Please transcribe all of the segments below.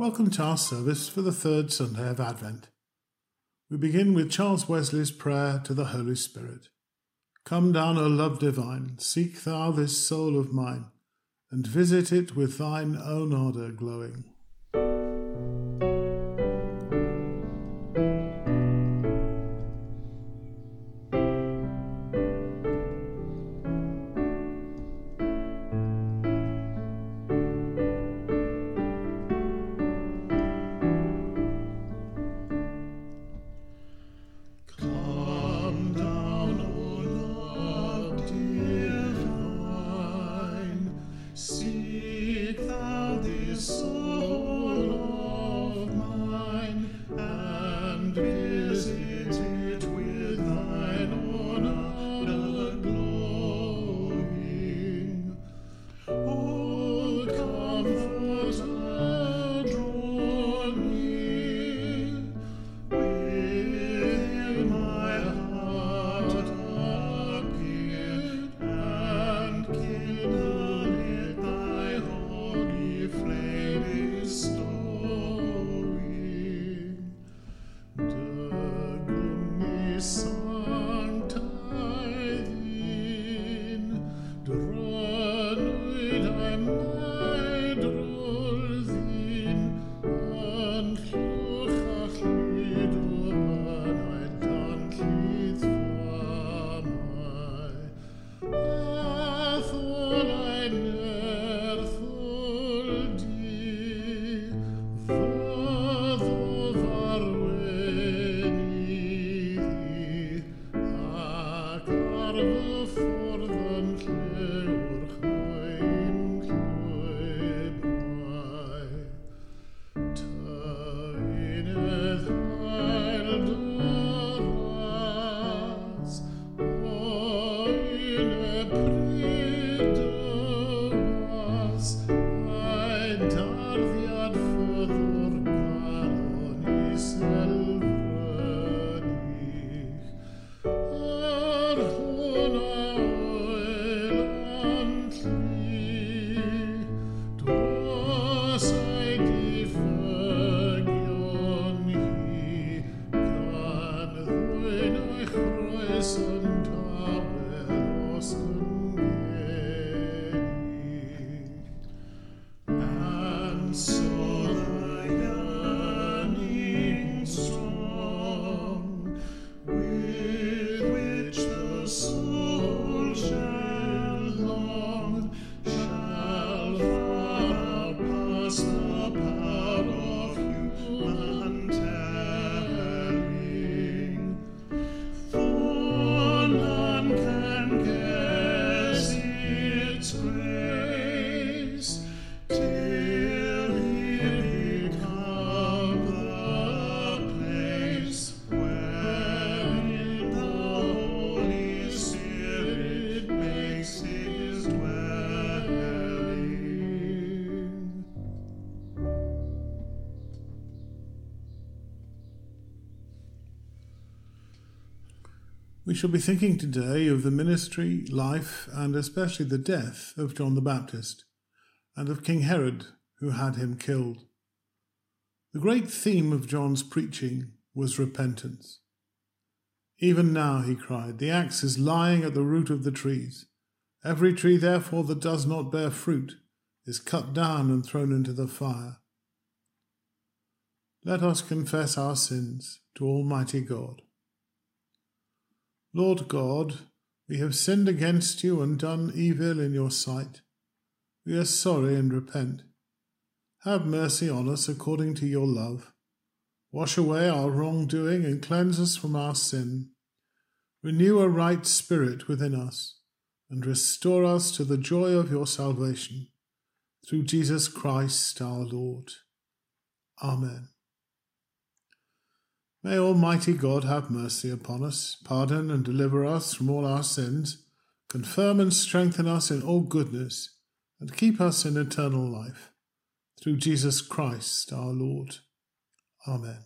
Welcome to our service for the third Sunday of Advent. We begin with Charles Wesley's prayer to the Holy Spirit. Come down, O love divine, seek thou this soul of mine, and visit it with thine own ardour glowing. We shall be thinking today of the ministry, life, and especially the death of John the Baptist, and of King Herod, who had him killed. The great theme of John's preaching was repentance. Even now, he cried, the axe is lying at the root of the trees. Every tree, therefore, that does not bear fruit is cut down and thrown into the fire. Let us confess our sins to Almighty God. Lord God, we have sinned against you and done evil in your sight. We are sorry and repent. Have mercy on us according to your love. Wash away our wrongdoing and cleanse us from our sin. Renew a right spirit within us and restore us to the joy of your salvation. Through Jesus Christ our Lord. Amen. May Almighty God have mercy upon us, pardon and deliver us from all our sins, confirm and strengthen us in all goodness, and keep us in eternal life. Through Jesus Christ our Lord. Amen.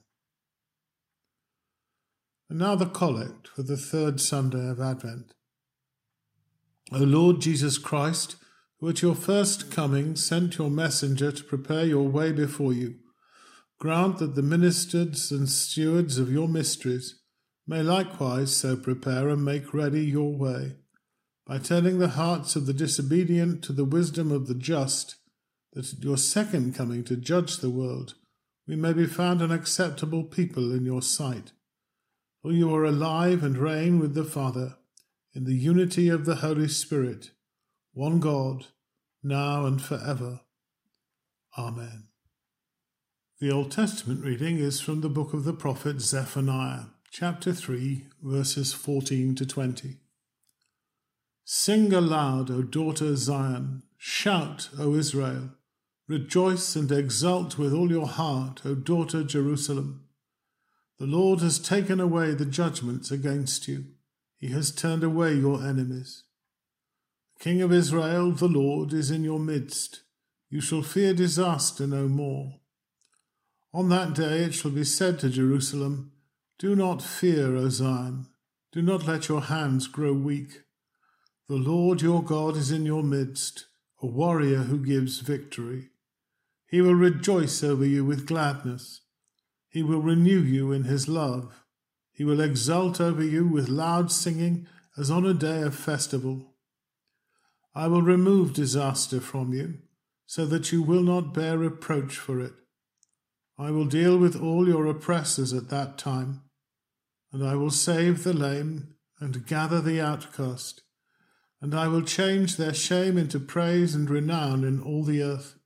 And now the collect for the third Sunday of Advent. O Lord Jesus Christ, who at your first coming sent your messenger to prepare your way before you, grant that the ministers and stewards of your mysteries may likewise so prepare and make ready your way, by turning the hearts of the disobedient to the wisdom of the just, that at your second coming to judge the world we may be found an acceptable people in your sight. For you are alive and reign with the Father, in the unity of the Holy Spirit, one God, now and forever. Amen. The Old Testament reading is from the book of the prophet Zephaniah, chapter 3, verses 14 to 20. Sing aloud, O daughter Zion, shout, O Israel, rejoice and exult with all your heart, O daughter Jerusalem. The Lord has taken away the judgments against you. He has turned away your enemies. The King of Israel, the Lord, is in your midst. You shall fear disaster no more. On that day it shall be said to Jerusalem, do not fear, O Zion. Do not let your hands grow weak. The Lord your God is in your midst, a warrior who gives victory. He will rejoice over you with gladness. He will renew you in his love. He will exult over you with loud singing as on a day of festival. I will remove disaster from you, so that you will not bear reproach for it. I will deal with all your oppressors at that time, and I will save the lame and gather the outcast, and I will change their shame into praise and renown in all the earth.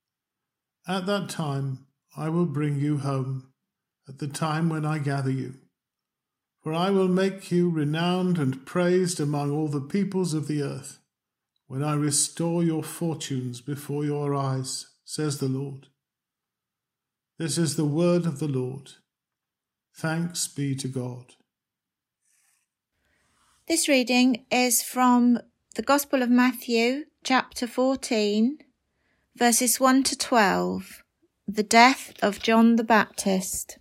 At that time I will bring you home, at the time when I gather you. For I will make you renowned and praised among all the peoples of the earth, when I restore your fortunes before your eyes, says the Lord. This is the word of the Lord. Thanks be to God. This reading is from the Gospel of Matthew, chapter 14, verses 1 to 12, the death of John the Baptist.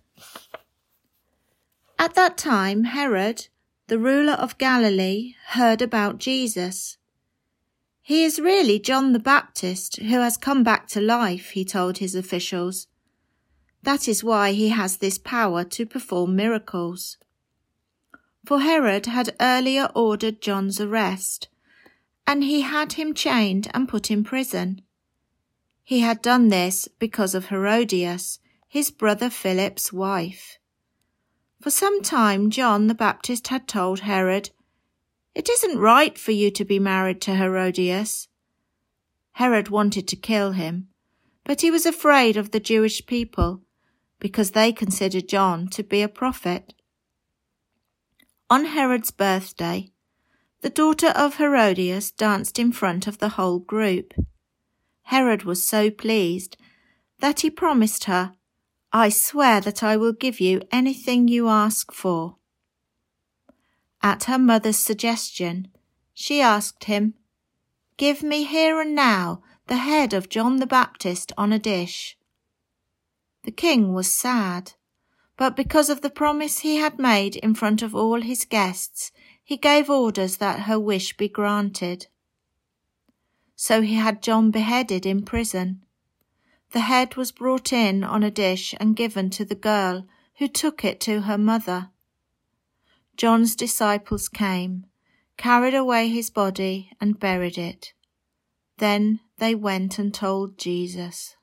At that time, Herod, the ruler of Galilee, heard about Jesus. He is really John the Baptist who has come back to life, he told his officials. That is why he has this power to perform miracles. For Herod had earlier ordered John's arrest, and he had him chained and put in prison. He had done this because of Herodias, his brother Philip's wife. For some time John the Baptist had told Herod, "It isn't right for you to be married to Herodias." Herod wanted to kill him, but he was afraid of the Jewish people, because they considered John to be a prophet. On Herod's birthday, the daughter of Herodias danced in front of the whole group. Herod was so pleased that he promised her, "I swear that I will give you anything you ask for." At her mother's suggestion, she asked him, "Give me here and now the head of John the Baptist on a dish." The king was sad, but because of the promise he had made in front of all his guests, he gave orders that her wish be granted. So he had John beheaded in prison. The head was brought in on a dish and given to the girl, who took it to her mother. John's disciples came, carried away his body and buried it. Then they went and told Jesus.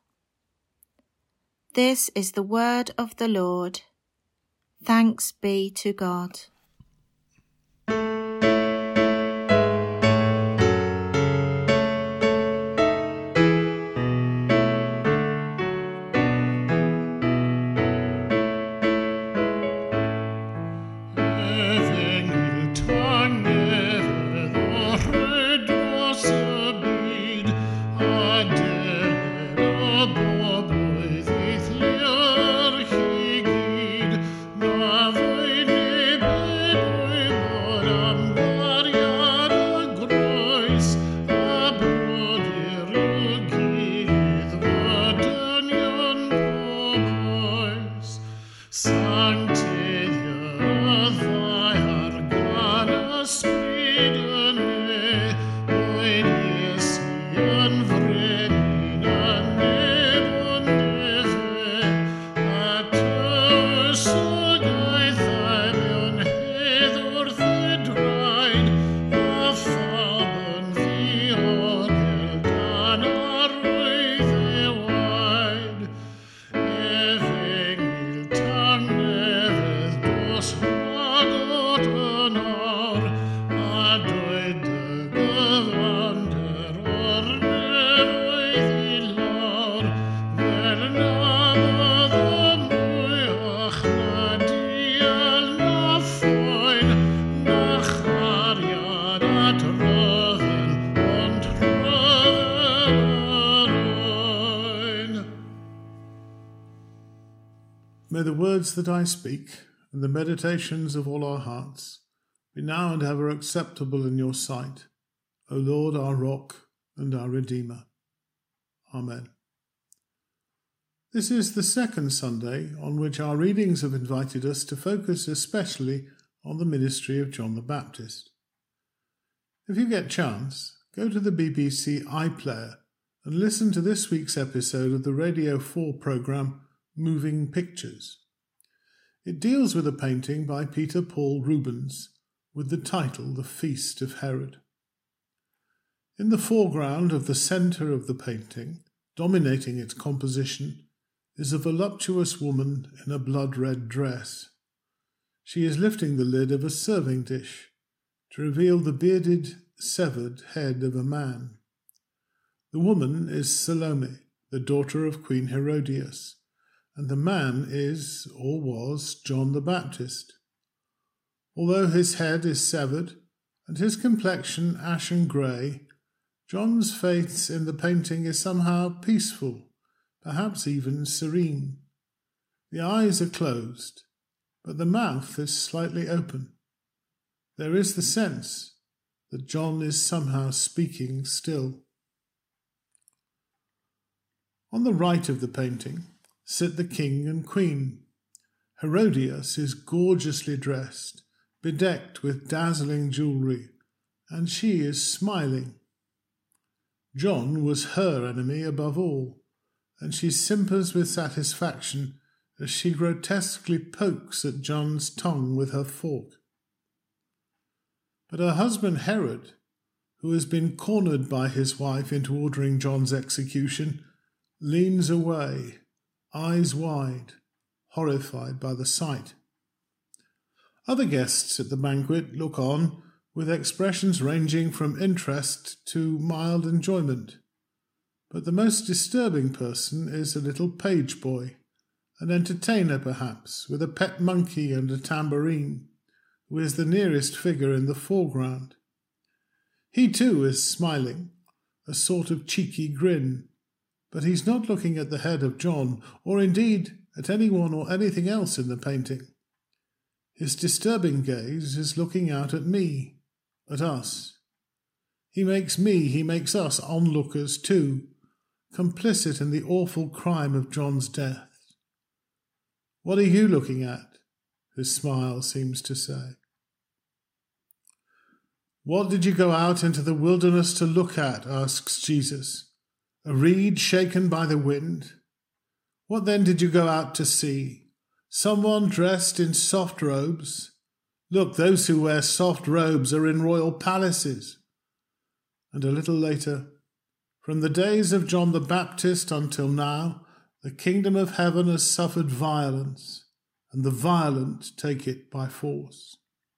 This is the word of the Lord. Thanks be to God. Nave may the words that I speak and the meditations of all our hearts be now and ever acceptable in your sight, O Lord, our rock and our Redeemer. Amen. This is the second Sunday on which our readings have invited us to focus especially on the ministry of John the Baptist. If you get chance, go to the BBC iPlayer and listen to this week's episode of the Radio 4 programme Moving Pictures. It deals with a painting by Peter Paul Rubens with the title The Feast of Herod. In the foreground of the centre of the painting, dominating its composition, is a voluptuous woman in a blood-red dress. She is lifting the lid of a serving dish to reveal the bearded, severed head of a man. The woman is Salome, the daughter of Queen Herodias, and the man is, or was, John the Baptist. Although his head is severed and his complexion ashen grey, John's face in the painting is somehow peaceful, perhaps even serene. The eyes are closed, but the mouth is slightly open. There is the sense that John is somehow speaking still. On the right of the painting sit the king and queen. Herodias is gorgeously dressed, bedecked with dazzling jewellery, and she is smiling. John was her enemy above all, and she simpers with satisfaction as she grotesquely pokes at John's tongue with her fork. But her husband Herod, who has been cornered by his wife into ordering John's execution, leans away, eyes wide, horrified by the sight. Other guests at the banquet look on with expressions ranging from interest to mild enjoyment. But the most disturbing person is a little page boy, an entertainer perhaps, with a pet monkey and a tambourine, who is the nearest figure in the foreground. He too is smiling, a sort of cheeky grin, but he's not looking at the head of John, or indeed at anyone or anything else in the painting. His disturbing gaze is looking out at me, at us. He makes us onlookers too, complicit in the awful crime of John's death. What are you looking at? His smile seems to say. What did you go out into the wilderness to look at? Asks Jesus. A reed shaken by the wind? What then did you go out to see? Someone dressed in soft robes? Look, those who wear soft robes are in royal palaces. And a little later, from the days of John the Baptist until now, the kingdom of heaven has suffered violence, and the violent take it by force.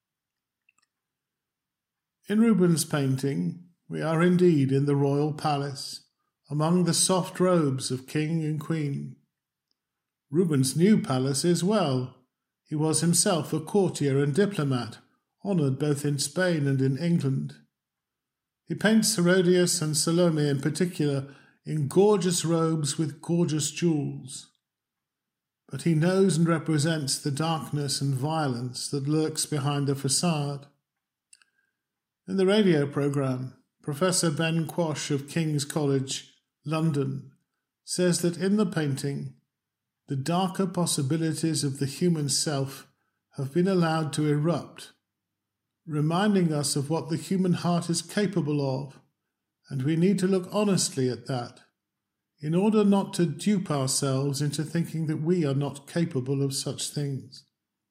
In Rubens' painting, we are indeed in the royal palace, among the soft robes of king and queen. Rubens knew palace as well. He was himself a courtier and diplomat, honoured both in Spain and in England. He paints Herodias and Salome in particular in gorgeous robes with gorgeous jewels. But he knows and represents the darkness and violence that lurks behind the facade. In the radio programme, Professor Ben Quash of King's College, London, says that in the painting, the darker possibilities of the human self have been allowed to erupt, reminding us of what the human heart is capable of, and we need to look honestly at that, in order not to dupe ourselves into thinking that we are not capable of such things.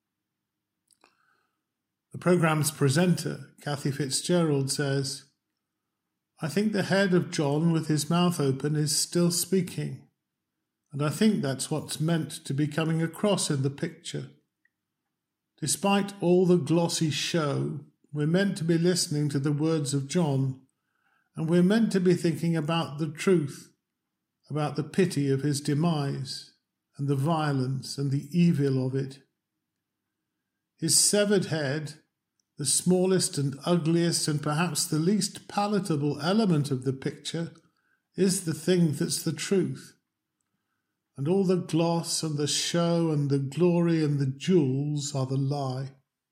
The programme's presenter, Kathy Fitzgerald, says, I think the head of John with his mouth open is still speaking, and I think that's what's meant to be coming across in the picture. Despite all the glossy show, we're meant to be listening to the words of John, and we're meant to be thinking about the truth, about the pity of his demise, and the violence and the evil of it. His severed head, the smallest and ugliest and perhaps the least palatable element of the picture, is the thing that's the truth. and all the gloss and the show and the glory and the jewels are the lie.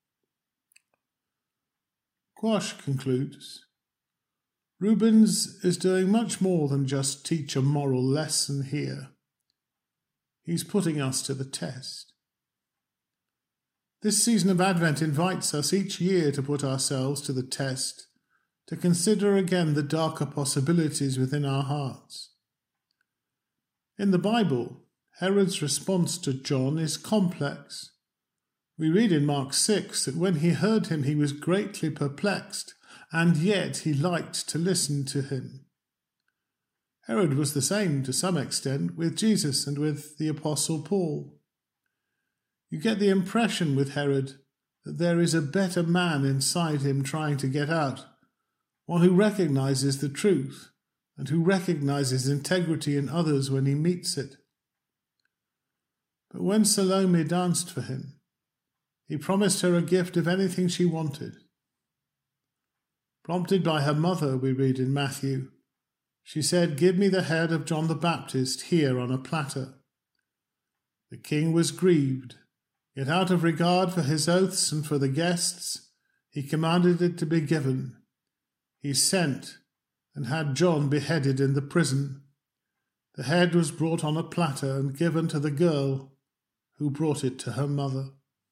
Quash concludes, Rubens is doing much more than just teach a moral lesson here. He's putting us to the test. This season of Advent invites us each year to put ourselves to the test, to consider again the darker possibilities within our hearts. In the Bible, Herod's response to John is complex. We read in Mark 6 that when he heard him he was greatly perplexed, and yet he liked to listen to him. Herod was the same to some extent with Jesus and with the Apostle Paul. You get the impression with Herod that there is a better man inside him trying to get out, one who recognizes the truth and who recognizes integrity in others when he meets it. But when Salome danced for him, he promised her a gift of anything she wanted. Prompted by her mother, we read in Matthew, she said, "Give me the head of John the Baptist here on a platter." The king was grieved, yet out of regard for his oaths and for the guests, he commanded it to be given. He sent and had John beheaded in the prison. The head was brought on a platter and given to the girl, who brought it to her mother.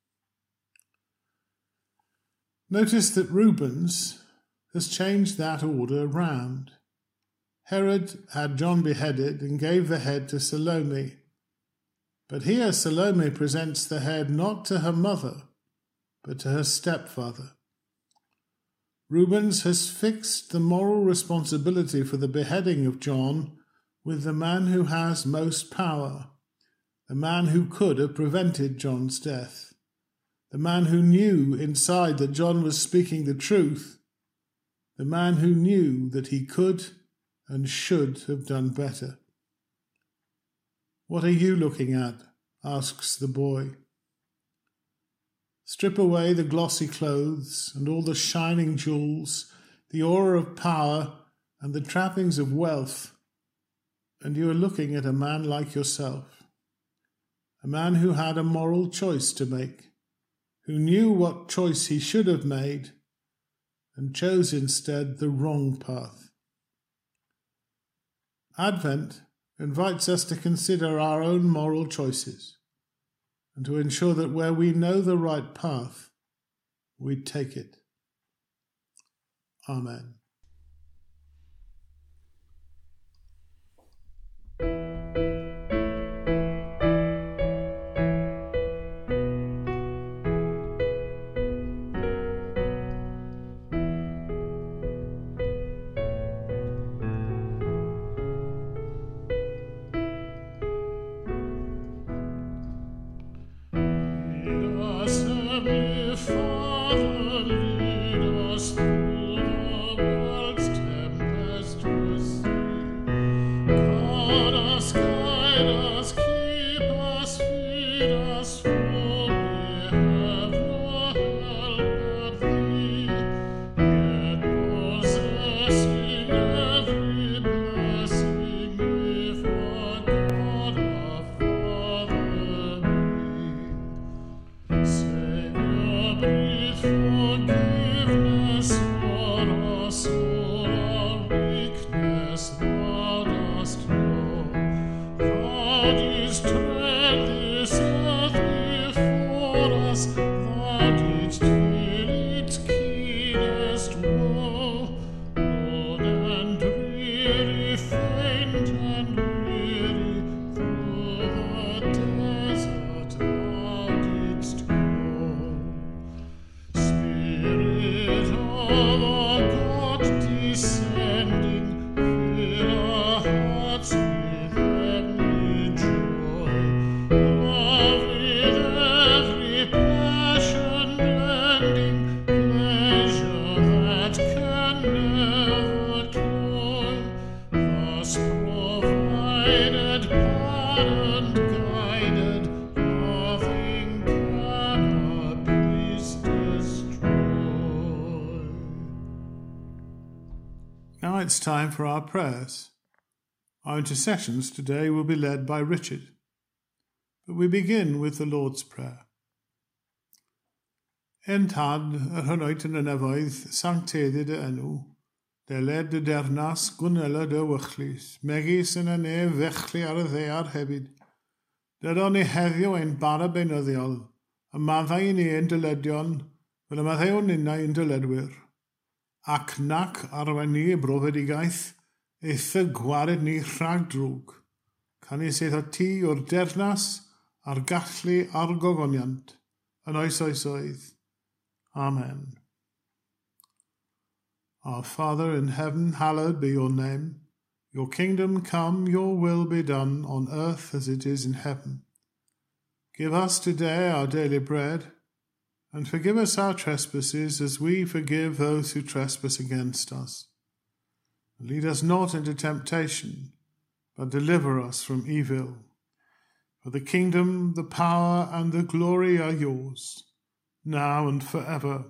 Notice that Rubens has changed that order round. Herod had John beheaded and gave the head to Salome. But here Salome presents the head not to her mother, but to her stepfather. Rubens has fixed the moral responsibility for the beheading of John with the man who has most power, the man who could have prevented John's death, the man who knew inside that John was speaking the truth, the man who knew that he could and should have done better. "What are you looking at?" asks the boy. Strip away the glossy clothes and all the shining jewels, the aura of power and the trappings of wealth, and you are looking at a man like yourself, a man who had a moral choice to make, who knew what choice he should have made and chose instead the wrong path. Advent invites us to consider our own moral choices and to ensure that where we know the right path, we take it. Amen. Now it's time for our prayers. Our intercessions today will be led by Richard. But we begin with the Lord's Prayer. En tad yr hynnydd yn y nefoedd, sanctedid y enw, deled y dernas gwneled y wychlys, megis yn y nef fechli ar y ddear hefyd. Dydon ni heddiw ein bara beunyddiol, y maddau ni ein dyledion, fel y maddau ninnau ein dyledwyr. Ac nac arwen ni brofedigaeth, eitha gwared ni rhag drwg. Can i seth o ti o'r dernas a'r gallu a'r gogoniant, yn oes oedd. Amen. Our Father in heaven, hallowed be your name. Your kingdom come, your will be done, on earth as it is in heaven. Give us today our daily bread, and forgive us our trespasses as we forgive those who trespass against us. And lead us not into temptation, but deliver us from evil. For the kingdom, the power, and the glory are yours, now and forever.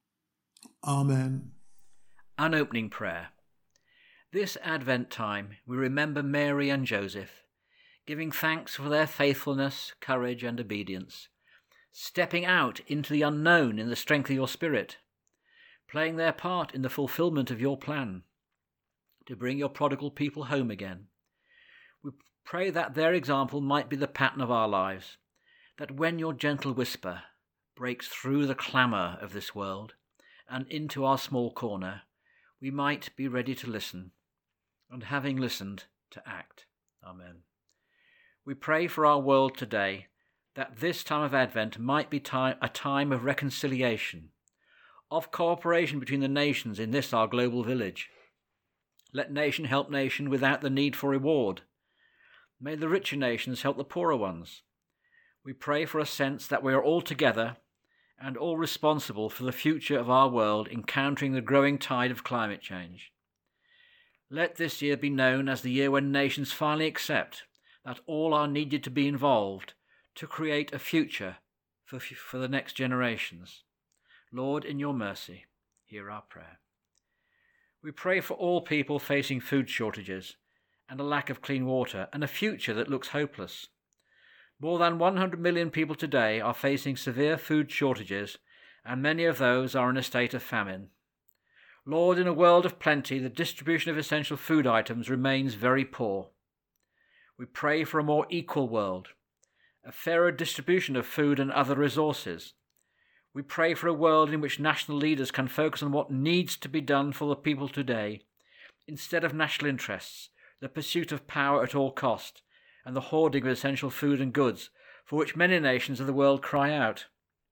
Amen. An opening prayer. This Advent time we remember Mary and Joseph, giving thanks for their faithfulness, courage and obedience, stepping out into the unknown in the strength of your Spirit, playing their part in the fulfillment of your plan, to bring your prodigal people home again. We pray that their example might be the pattern of our lives, that when your gentle whisper breaks through the clamour of this world and into our small corner, we might be ready to listen, and having listened, to act. Amen. We pray for our world today, that this time of Advent might be a time of reconciliation, of cooperation between the nations in this our global village. Let nation help nation without the need for reward. May the richer nations help the poorer ones. We pray for a sense that we are all together and all responsible for the future of our world encountering the growing tide of climate change. Let this year be known as the year when nations finally accept that all are needed to be involved to create a future for the next generations. Lord, in your mercy, hear our prayer. We pray for all people facing food shortages and a lack of clean water and a future that looks hopeless. More than 100 million people today are facing severe food shortages, and many of those are in a state of famine. Lord, in a world of plenty, the distribution of essential food items remains very poor. We pray for a more equal world, a fairer distribution of food and other resources. We pray for a world in which national leaders can focus on what needs to be done for the people today, instead of national interests, the pursuit of power at all cost, and the hoarding of essential food and goods, for which many nations of the world cry out.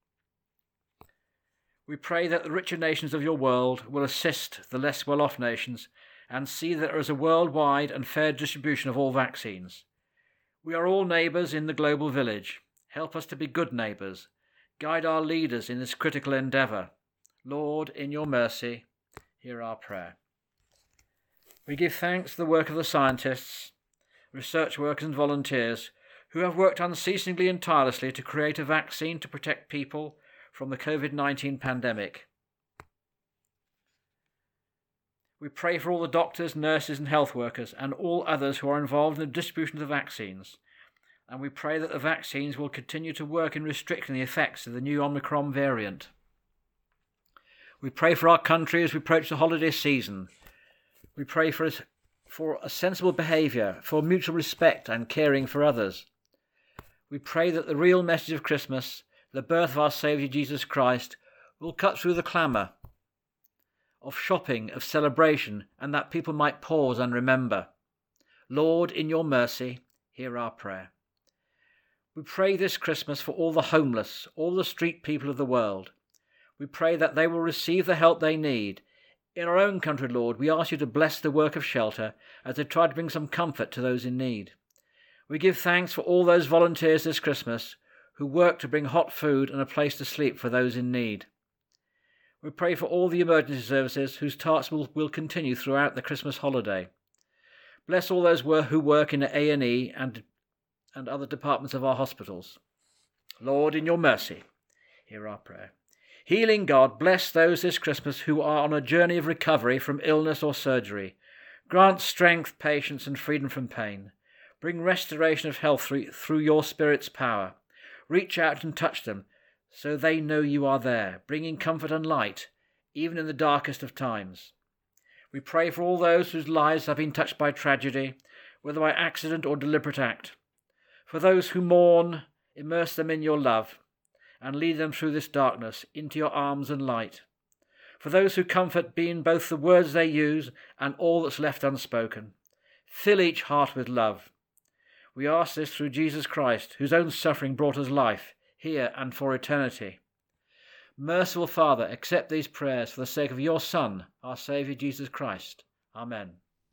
We pray that the richer nations of your world will assist the less well-off nations and see that there is a worldwide and fair distribution of all vaccines. We are all neighbours in the global village. Help us to be good neighbours. Guide our leaders in this critical endeavour. Lord, in your mercy, hear our prayer. We give thanks for the work of the scientists, research workers and volunteers who have worked unceasingly and tirelessly to create a vaccine to protect people from the COVID-19 pandemic. We pray for all the doctors, nurses and health workers and all others who are involved in the distribution of the vaccines, and we pray that the vaccines will continue to work in restricting the effects of the new Omicron variant. We pray for our country as we approach the holiday season. We pray for a sensible behaviour, for mutual respect and caring for others. We pray that the real message of Christmas, the birth of our Saviour Jesus Christ, will cut through the clamour of shopping, of celebration, and that people might pause and remember. Lord, in your mercy, hear our prayer. We pray this Christmas for all the homeless, all the street people of the world. We pray that they will receive the help they need. In our own country, Lord, we ask you to bless the work of shelter as they try to bring some comfort to those in need. We give thanks for all those volunteers this Christmas who work to bring hot food and a place to sleep for those in need. We pray for all the emergency services whose tasks will continue throughout the Christmas holiday. Bless all those who work in A&E and other departments of our hospitals. Lord, in your mercy, hear our prayer. Healing God, bless those this Christmas who are on a journey of recovery from illness or surgery. Grant strength, patience and freedom from pain. Bring restoration of health through your Spirit's power. Reach out and touch them so they know you are there, bringing comfort and light, even in the darkest of times. We pray for all those whose lives have been touched by tragedy, whether by accident or deliberate act. For those who mourn, immerse them in your love and lead them through this darkness into your arms and light. For those who comfort, be in both the words they use and all that's left unspoken. Fill each heart with love. We ask this through Jesus Christ, whose own suffering brought us life, here and for eternity. Merciful Father, accept these prayers for the sake of your Son, our Saviour Jesus Christ. Amen.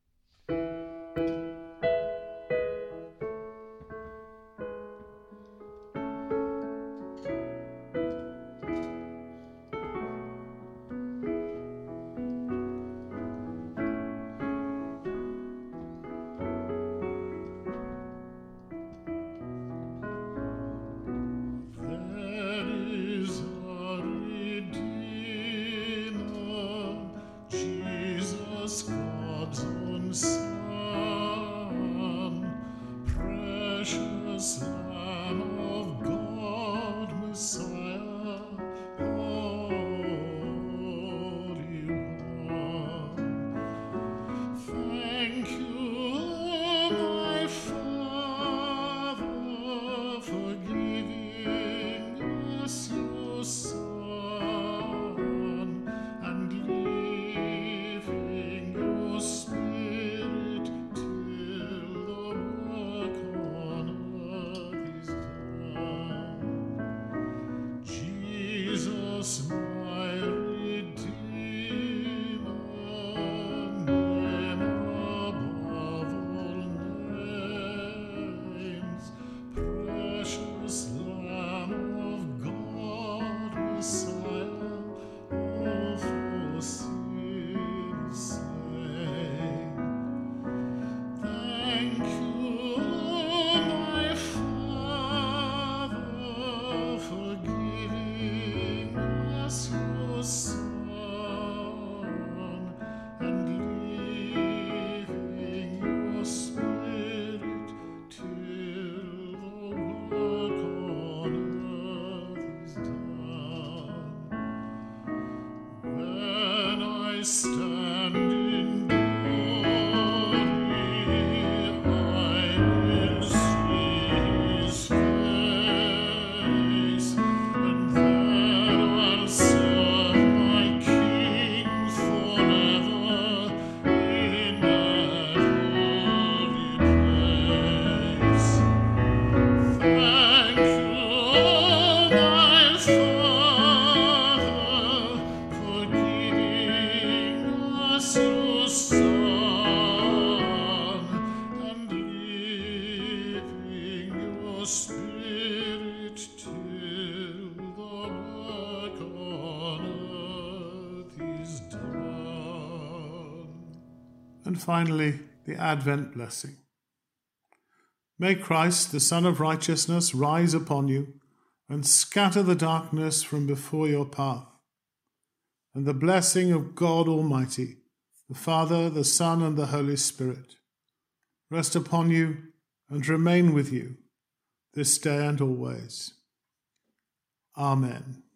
And finally, the Advent blessing. May Christ, the Son of Righteousness, rise upon you and scatter the darkness from before your path. And the blessing of God Almighty, the Father, the Son, and the Holy Spirit, rest upon you and remain with you this day and always. Amen.